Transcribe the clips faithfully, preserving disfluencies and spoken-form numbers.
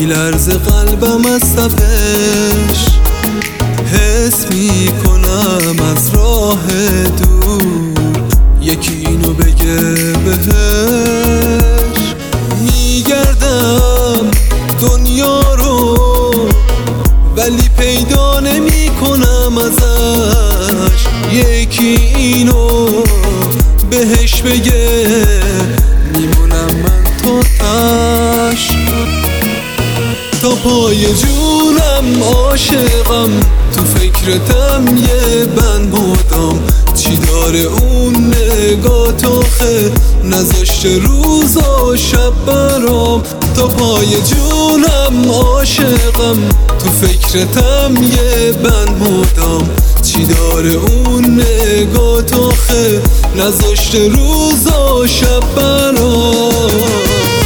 میلرزه قلبم از تپش، حس میکنم از راه دور یکی اینو بگه بهش. میگردم دنیا رو ولی پیدا نمی کنم ازش، یکی اینو بهش بگه میمونم من تا تش. تا پای جونم عاشقم، تو فکرتم یه بند مدام، چی داره اون نگاه تاخه نذاشته روز و شب برام. تا پای جونم عاشقم، تو فکرتم یه بند مدام، چی داره اون نگاه تاخه نذاشته روز و شب برام.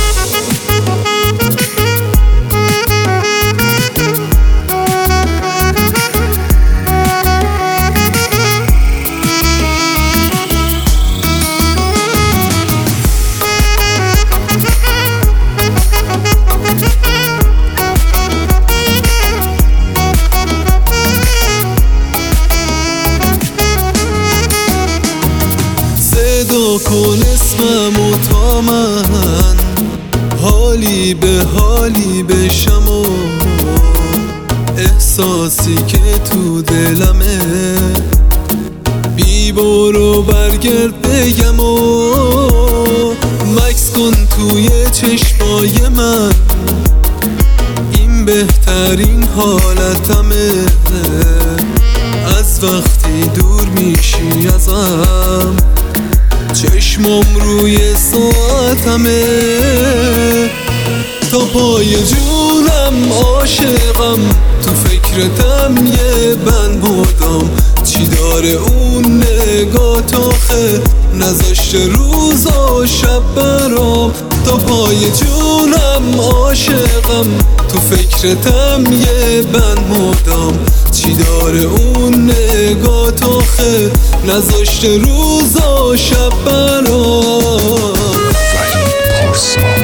صدا کن اسممو تا من حالی به حالی بشم و احساسی که تو دلمه بی برو برگرد بگم و مکس کن توی چشمای من، این بهترین حالتمه از وقتی دور میشی ازم، چشمم روی ساعتمه. تا پای جونم عاشقم، تو فکرتم یه بند مدام، چی داره اون نگاه تاخه نذاشته روز و شب برام. تا پای جونم عاشقم، تو فکرتم یه بند مدام، چی داره اون نگاه تاخه نذاشته روز و شب برام.